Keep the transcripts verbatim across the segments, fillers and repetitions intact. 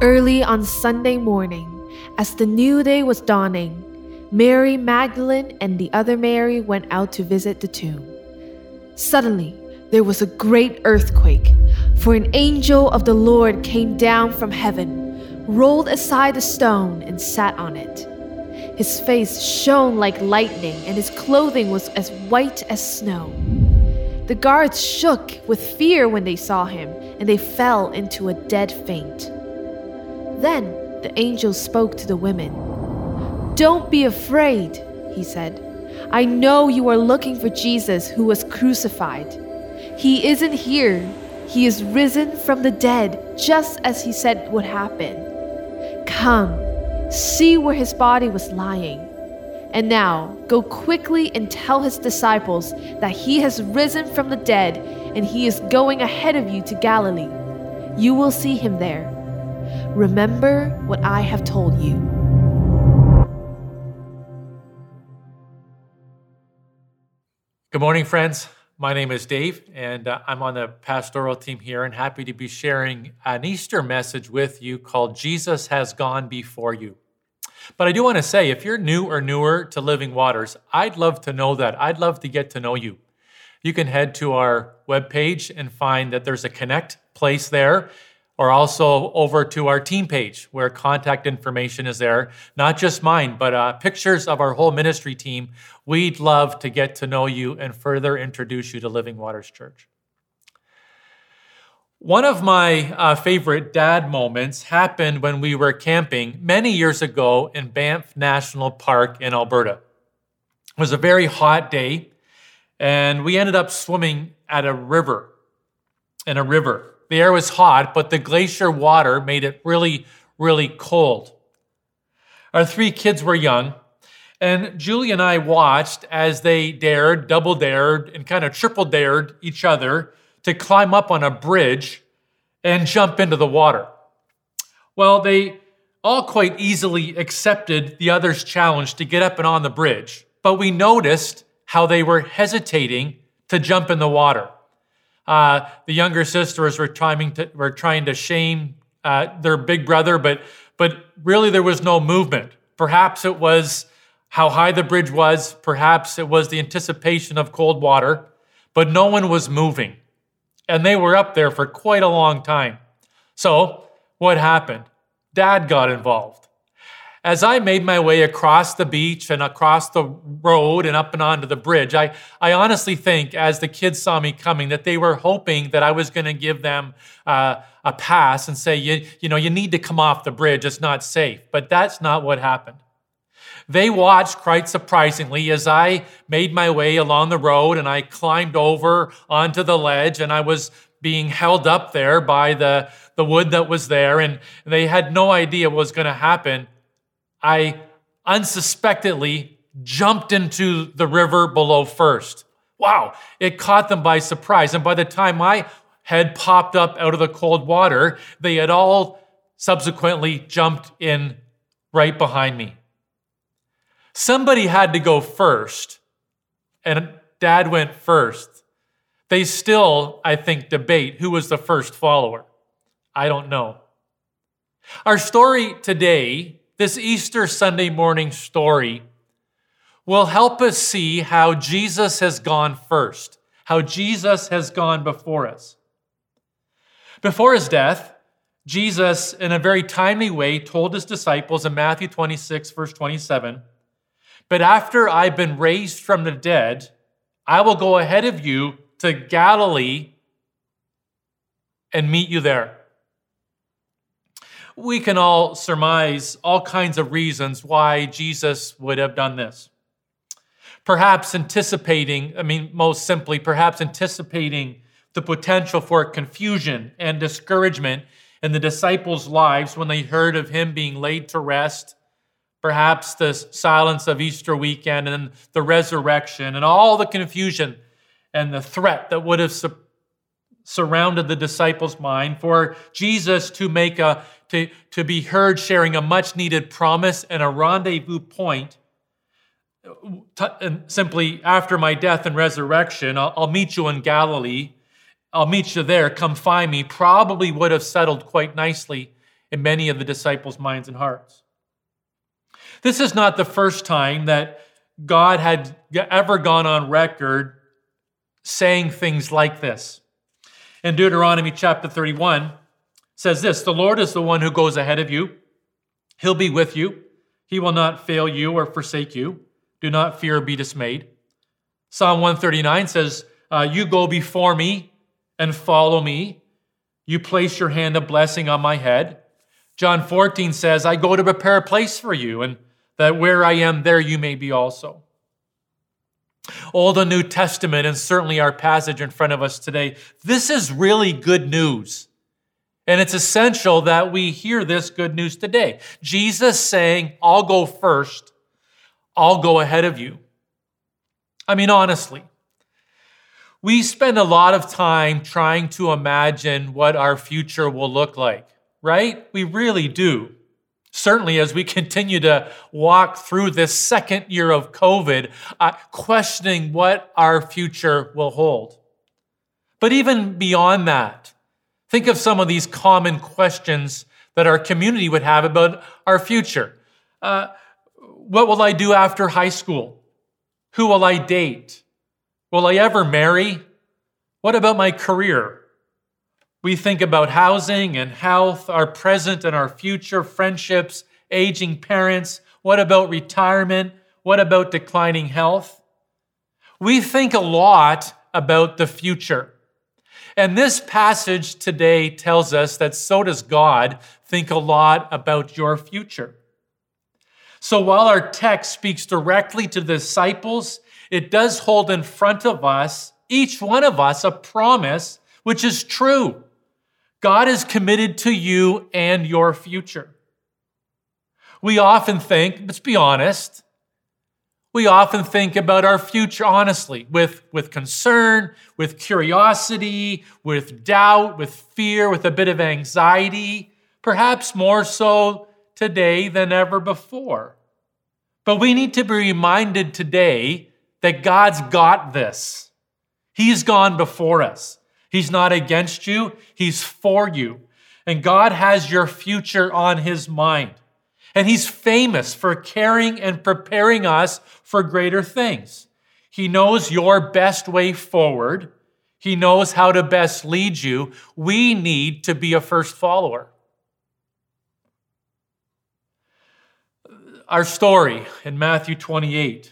Early on Sunday morning, as the new day was dawning, Mary Magdalene and the other Mary went out to visit the tomb. Suddenly, there was a great earthquake, for an angel of the Lord came down from heaven, rolled aside the stone, and sat on it. His face shone like lightning, and his clothing was as white as snow. The guards shook with fear when they saw him, and they fell into a dead faint. Then the angel spoke to the women. "Don't be afraid," he said. "I know you are looking for Jesus who was crucified. He isn't here. He is risen from the dead, just as he said would happen. Come, see where his body was lying. And now go quickly and tell his disciples that he has risen from the dead, and he is going ahead of you to Galilee. You will see him there. Remember what I have told you." Good morning, friends. My name is Dave, and uh, I'm on the pastoral team here, and happy to be sharing an Easter message with you called Jesus Has Gone Before You. But I do want to say, if you're new or newer to Living Waters, I'd love to know that. I'd love to get to know you. You can head to our webpage and find that there's a connect place there, or also over to our team page where contact information is there. Not just mine, but uh, pictures of our whole ministry team. We'd love to get to know you and further introduce you to Living Waters Church. One of my uh, favorite dad moments happened when we were camping many years ago in Banff National Park in Alberta. It was a very hot day, and we ended up swimming at a river, in a river. The air was hot, but the glacier water made it really, really cold. Our three kids were young, and Julie and I watched as they dared, double dared, and kind of triple dared each other to climb up on a bridge and jump into the water. Well, they all quite easily accepted the other's challenge to get up and on the bridge, but we noticed how they were hesitating to jump in the water. Uh, the younger sisters were trying to were trying to shame uh, their big brother, but but really there was no movement. Perhaps it was how high the bridge was. Perhaps it was the anticipation of cold water, but no one was moving, and they were up there for quite a long time. So what happened? Dad got involved. As I made my way across the beach and across the road and up and onto the bridge, I, I honestly think as the kids saw me coming that they were hoping that I was going to give them uh, a pass and say, you, you know, you need to come off the bridge. It's not safe. But that's not what happened. They watched quite surprisingly as I made my way along the road and I climbed over onto the ledge, and I was being held up there by the, the wood that was there, and they had no idea what was going to happen. I unsuspectedly jumped into the river below first. Wow, it caught them by surprise. And by the time my head popped up out of the cold water, they had all subsequently jumped in right behind me. Somebody had to go first, and Dad went first. They still, I think, debate who was the first follower. I don't know. Our story today, this Easter Sunday morning story, will help us see how Jesus has gone first, how Jesus has gone before us. Before his death, Jesus, in a very timely way, told his disciples in Matthew twenty-six, verse twenty-seven, "But after I've been raised from the dead, I will go ahead of you to Galilee and meet you there." We can all surmise all kinds of reasons why Jesus would have done this. Perhaps anticipating, I mean, most simply, perhaps anticipating the potential for confusion and discouragement in the disciples' lives when they heard of him being laid to rest. Perhaps the silence of Easter weekend and the resurrection and all the confusion and the threat that would have su- surrounded the disciples' mind for Jesus to make a To, to be heard sharing a much-needed promise and a rendezvous point, t- and simply after my death and resurrection, I'll, I'll meet you in Galilee. I'll meet you there. Come find me. Probably would have settled quite nicely in many of the disciples' minds and hearts. This is not the first time that God had ever gone on record saying things like this. In Deuteronomy chapter thirty-one, it says this, "The Lord is the one who goes ahead of you. He'll be with you. He will not fail you or forsake you. Do not fear or be dismayed." Psalm one thirty-nine says, uh, "You go before me and follow me. You place your hand of blessing on my head." John fourteen says, "I go to prepare a place for you, and that where I am, there you may be also." Old and New Testament, and certainly our passage in front of us today, this is really good news. And it's essential that we hear this good news today. Jesus saying, "I'll go first. I'll go ahead of you." I mean, honestly, we spend a lot of time trying to imagine what our future will look like, right? We really do. Certainly, as we continue to walk through this second year of COVID, uh, questioning what our future will hold. But even beyond that, think of some of these common questions that our community would have about our future. Uh, what will I do after high school? Who will I date? Will I ever marry? What about my career? We think about housing and health, our present and our future, friendships, aging parents. What about retirement? What about declining health? We think a lot about the future. And this passage today tells us that so does God think a lot about your future. So while our text speaks directly to the disciples, it does hold in front of us, each one of us, a promise which is true. God is committed to you and your future. We often think, let's be honest, we often think about our future honestly, with, with concern, with curiosity, with doubt, with fear, with a bit of anxiety, perhaps more so today than ever before. But we need to be reminded today that God's got this. He's gone before us. He's not against you. He's for you. And God has your future on his mind. And he's famous for caring and preparing us for greater things. He knows your best way forward. He knows how to best lead you. We need to be a first follower. Our story in Matthew twenty-eight.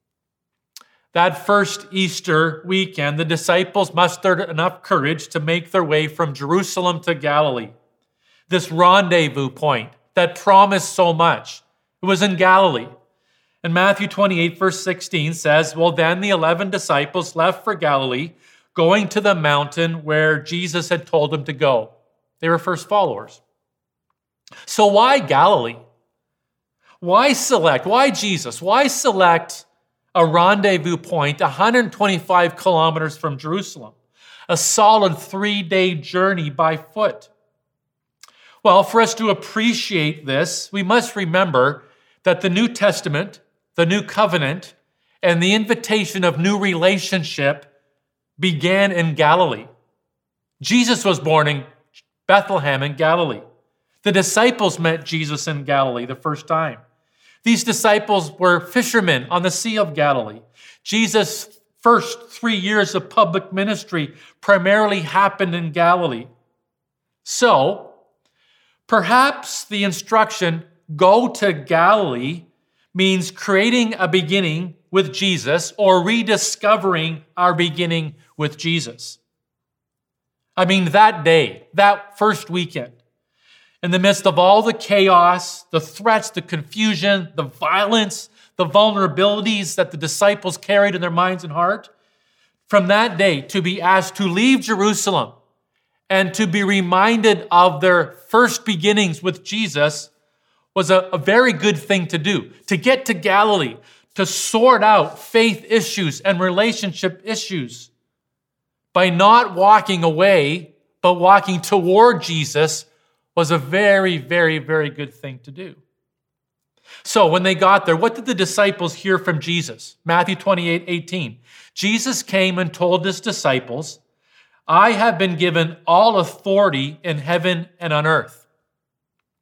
That first Easter weekend, the disciples mustered enough courage to make their way from Jerusalem to Galilee. This rendezvous point that promised so much. It was in Galilee. And Matthew twenty-eight, verse sixteen says, "Well, then the eleven disciples left for Galilee, going to the mountain where Jesus had told them to go." They were first followers. So why Galilee? Why select? Why Jesus? Why select a rendezvous point one hundred twenty-five kilometers from Jerusalem? A solid three-day journey by foot. Well, for us to appreciate this, we must remember that the New Testament, the New Covenant, and the invitation of new relationship began in Galilee. Jesus was born in Bethlehem in Galilee. The disciples met Jesus in Galilee the first time. These disciples were fishermen on the Sea of Galilee. Jesus' first three years of public ministry primarily happened in Galilee. So, perhaps the instruction, "Go to Galilee," means creating a beginning with Jesus or rediscovering our beginning with Jesus. I mean, that day, that first weekend, in the midst of all the chaos, the threats, the confusion, the violence, the vulnerabilities that the disciples carried in their minds and heart, from that day to be asked to leave Jerusalem and to be reminded of their first beginnings with Jesus was a, a very good thing to do. To get to Galilee, to sort out faith issues and relationship issues by not walking away, but walking toward Jesus was a very, very, very good thing to do. So when they got there, what did the disciples hear from Jesus? Matthew twenty-eight, eighteen. Jesus came and told his disciples, "I have been given all authority in heaven and on earth."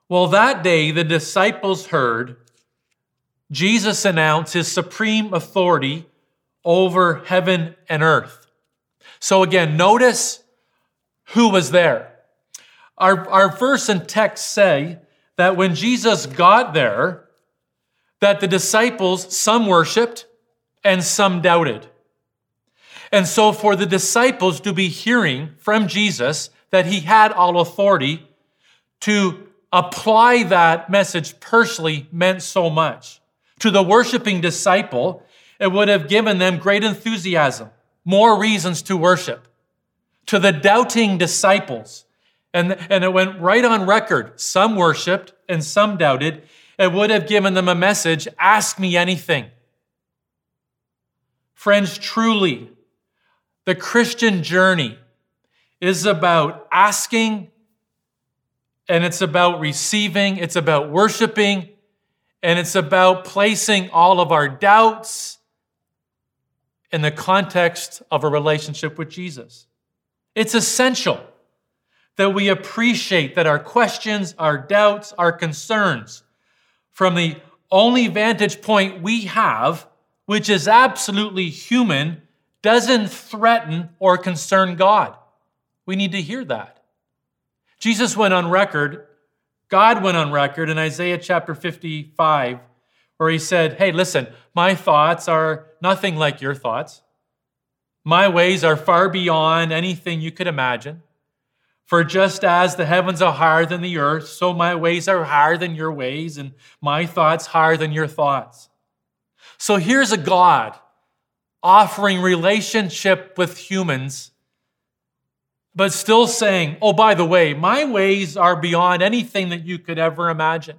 Well, that day, the disciples heard Jesus announce his supreme authority over heaven and earth. So again, notice who was there. Our, our verse and text say that when Jesus got there, that the disciples, some worshiped and some doubted. And so for the disciples to be hearing from Jesus that he had all authority, to apply that message personally meant so much. To the worshiping disciple, it would have given them great enthusiasm, more reasons to worship. To the doubting disciples, and, and it went right on record, some worshiped and some doubted, it would have given them a message, ask me anything. Friends, truly, the Christian journey is about asking, and it's about receiving, it's about worshiping, and it's about placing all of our doubts in the context of a relationship with Jesus. It's essential that we appreciate that our questions, our doubts, our concerns, from the only vantage point we have, which is absolutely human, doesn't threaten or concern God. We need to hear that. Jesus went on record, God went on record in Isaiah chapter fifty-five, where he said, hey, listen, my thoughts are nothing like your thoughts. My ways are far beyond anything you could imagine. For just as the heavens are higher than the earth, so my ways are higher than your ways, and my thoughts higher than your thoughts. So here's a God offering relationship with humans, but still saying, oh, by the way, my ways are beyond anything that you could ever imagine.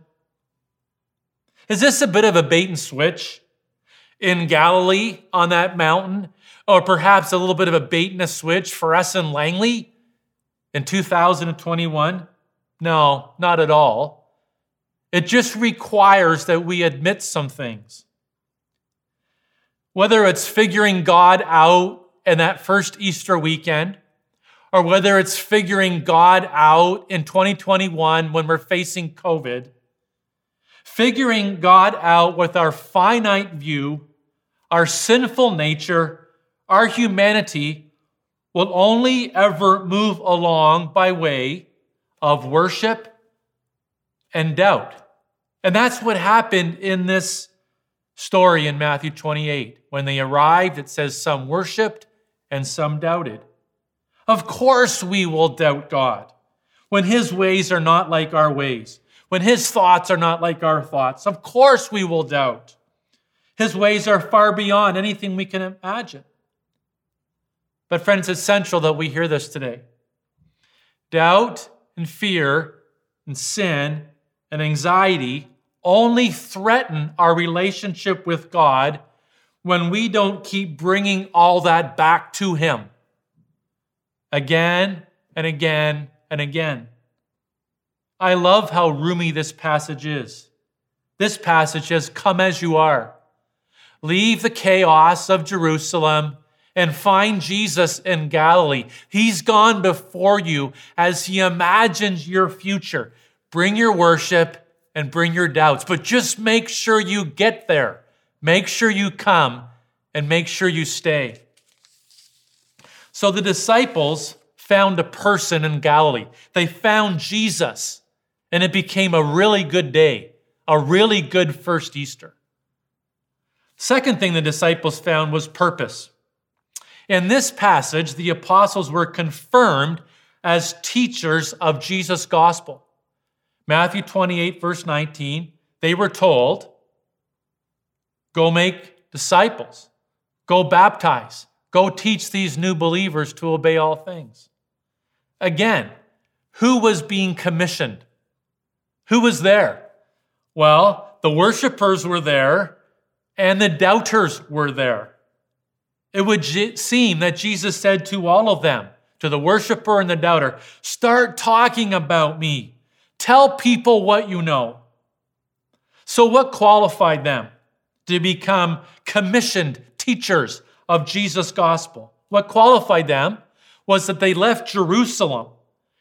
Is this a bit of a bait and switch in Galilee on that mountain? Or perhaps a little bit of a bait and a switch for us in Langley in two thousand twenty-one? No, not at all. It just requires that we admit some things. Whether it's figuring God out in that first Easter weekend, or whether it's figuring God out in twenty twenty-one when we're facing COVID, figuring God out with our finite view, our sinful nature, our humanity will only ever move along by way of worship and doubt. And that's what happened in this story in Matthew twenty-eight. When they arrived, it says some worshiped and some doubted. Of course we will doubt God when his ways are not like our ways, when his thoughts are not like our thoughts. Of course we will doubt. His ways are far beyond anything we can imagine. But friends, it's essential that we hear this today. Doubt and fear and sin and anxiety only threaten our relationship with God when we don't keep bringing all that back to him again and again and again. I love how roomy this passage is. This passage says, come as you are. Leave the chaos of Jerusalem and find Jesus in Galilee. He's gone before you as he imagines your future. Bring your worship and bring your doubts, but just make sure you get there. Make sure you come and make sure you stay. So the disciples found a person in Galilee. They found Jesus, and it became a really good day, a really good first Easter. Second thing the disciples found was purpose. In this passage, the apostles were confirmed as teachers of Jesus' gospel. Matthew twenty-eight, verse nineteen, they were told, go make disciples, go baptize, go teach these new believers to obey all things. Again, who was being commissioned? Who was there? Well, the worshipers were there and the doubters were there. It would seem that Jesus said to all of them, to the worshiper and the doubter, start talking about me. Tell people what you know. So what qualified them to become commissioned teachers of Jesus' gospel? What qualified them was that they left Jerusalem.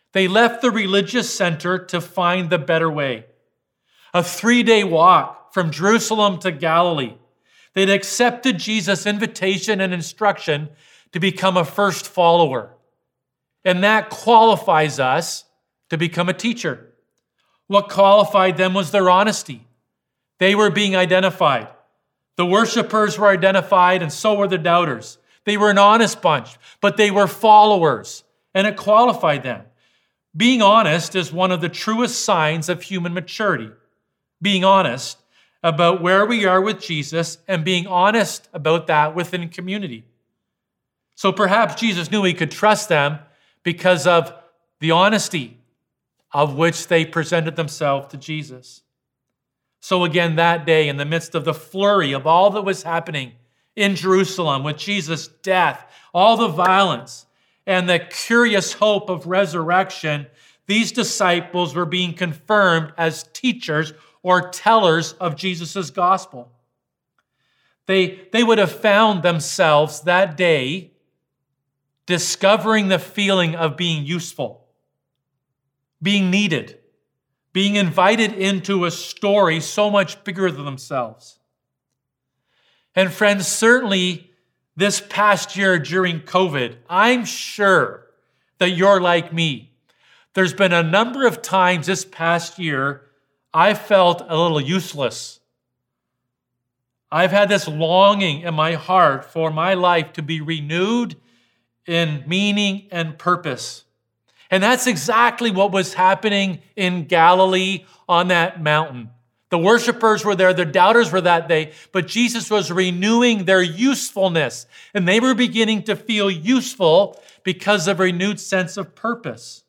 They left the religious center to find the better way. A three-day walk from Jerusalem to Galilee. They'd accepted Jesus' invitation and instruction to become a first follower. And that qualifies us to become a teacher. What qualified them was their honesty. They were being identified. The worshipers were identified, and so were the doubters. They were an honest bunch, but they were followers, and it qualified them. Being honest is one of the truest signs of human maturity. Being honest about where we are with Jesus and being honest about that within community. So perhaps Jesus knew he could trust them because of the honesty of which they presented themselves to Jesus. So again, that day, in the midst of the flurry of all that was happening in Jerusalem with Jesus' death, all the violence, and the curious hope of resurrection, these disciples were being confirmed as teachers or tellers of Jesus' gospel. They, they would have found themselves that day discovering the feeling of being useful, being needed, being invited into a story so much bigger than themselves. And friends, certainly this past year during COVID, I'm sure that you're like me. There's been a number of times this past year I felt a little useless. I've had this longing in my heart for my life to be renewed in meaning and purpose. And that's exactly what was happening in Galilee on that mountain. The worshipers were there, the doubters were that day, but Jesus was renewing their usefulness, and they were beginning to feel useful because of a renewed sense of purpose.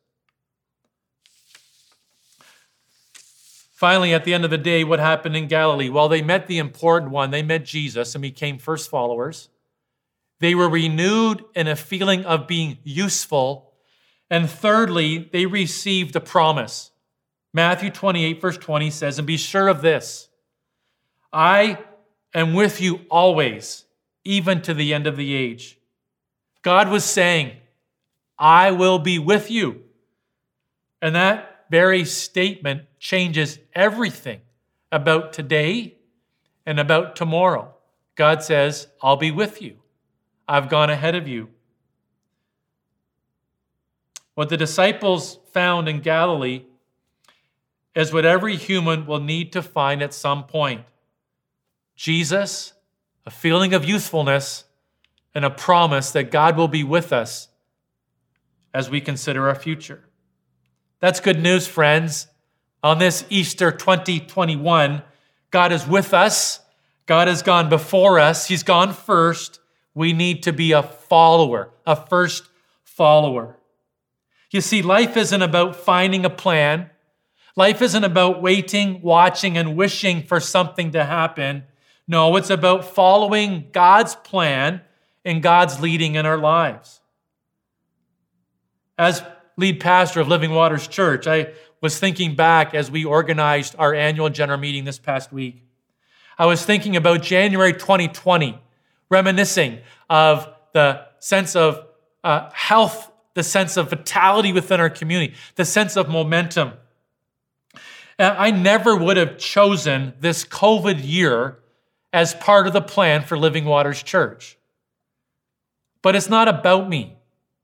Finally, at the end of the day, what happened in Galilee? Well, they met the important one. They met Jesus and became first followers. They were renewed in a feeling of being useful. And thirdly, they received a promise. Matthew twenty-eight, verse twenty says, "And be sure of this, I am with you always, even to the end of the age." God was saying, I will be with you. And that very statement changes everything about today and about tomorrow. God says, I'll be with you. I've gone ahead of you. What the disciples found in Galilee is what every human will need to find at some point. Jesus, a feeling of usefulness, and a promise that God will be with us as we consider our future. That's good news, friends. On this Easter twenty twenty-one, God is with us. God has gone before us. He's gone first. We need to be a follower, a first follower. You see, life isn't about finding a plan. Life isn't about waiting, watching, and wishing for something to happen. No, it's about following God's plan and God's leading in our lives. As lead pastor of Living Waters Church, I was thinking back as we organized our annual general meeting this past week. I was thinking about January twenty twenty, reminiscing of the sense of uh, health, the sense of vitality within our community, the sense of momentum. And I never would have chosen this COVID year as part of the plan for Living Waters Church. But it's not about me.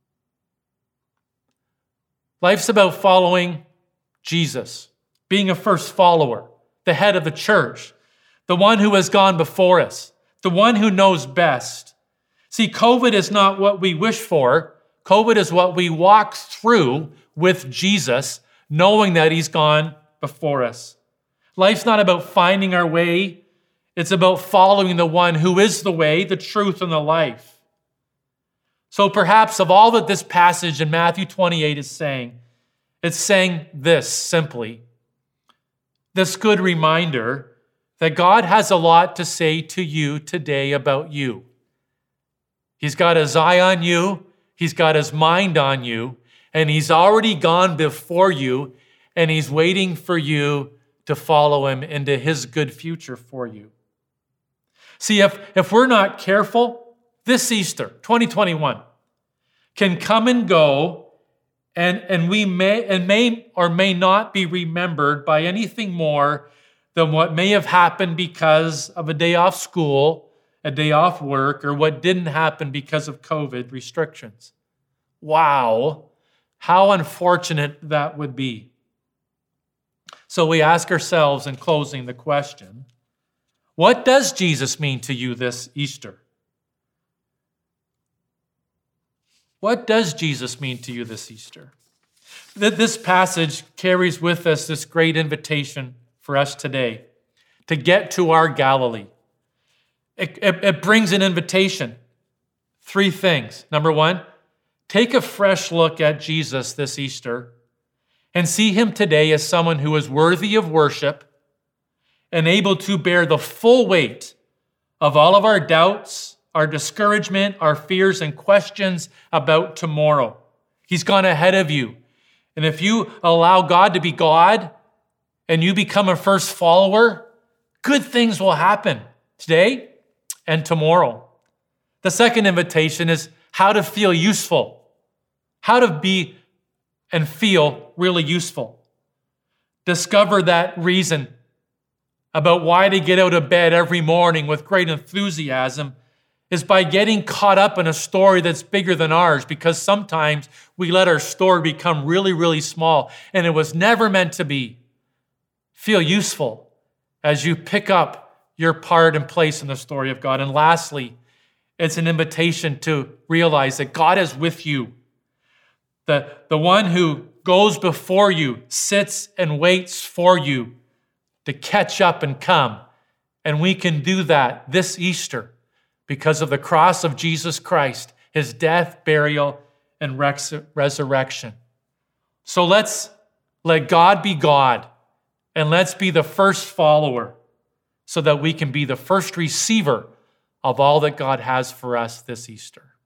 Life's about following Jesus, being a first follower, the head of the church, the one who has gone before us, the one who knows best. See, COVID is not what we wish for. COVID is what we walk through with Jesus, knowing that he's gone before us. Life's not about finding our way. It's about following the one who is the way, the truth, and the life. So perhaps of all that this passage in Matthew twenty-eight is saying, it's saying this simply, this good reminder that God has a lot to say to you today about you. He's got his eye on you, he's got his mind on you, and he's already gone before you, and he's waiting for you to follow him into his good future for you. See, if, if we're not careful, this Easter, twenty twenty-one, can come and go, And, and we may and may or may not be remembered by anything more than what may have happened because of a day off school, a day off work, or what didn't happen because of COVID restrictions. Wow, how unfortunate that would be. So we ask ourselves in closing the question, what does Jesus mean to you this Easter? What does Jesus mean to you this Easter? This passage carries with us this great invitation for us today to get to our Galilee. It, it, it brings an invitation. Three things. Number one, take a fresh look at Jesus this Easter and see him today as someone who is worthy of worship and able to bear the full weight of all of our doubts, our discouragement, our fears, and questions about tomorrow. He's gone ahead of you. And if you allow God to be God and you become a first follower, good things will happen today and tomorrow. The second invitation is how to feel useful, how to be and feel really useful. Discover that reason about why to get out of bed every morning with great enthusiasm is by getting caught up in a story that's bigger than ours, because sometimes we let our story become really, really small, and it was never meant to be. Feel useful as you pick up your part and place in the story of God. And lastly, it's an invitation to realize that God is with you. The, the one who goes before you, sits and waits for you to catch up and come. And we can do that this Easter because of the cross of Jesus Christ, his death, burial, and res- resurrection. So let's let God be God, and let's be the first follower so that we can be the first receiver of all that God has for us this Easter.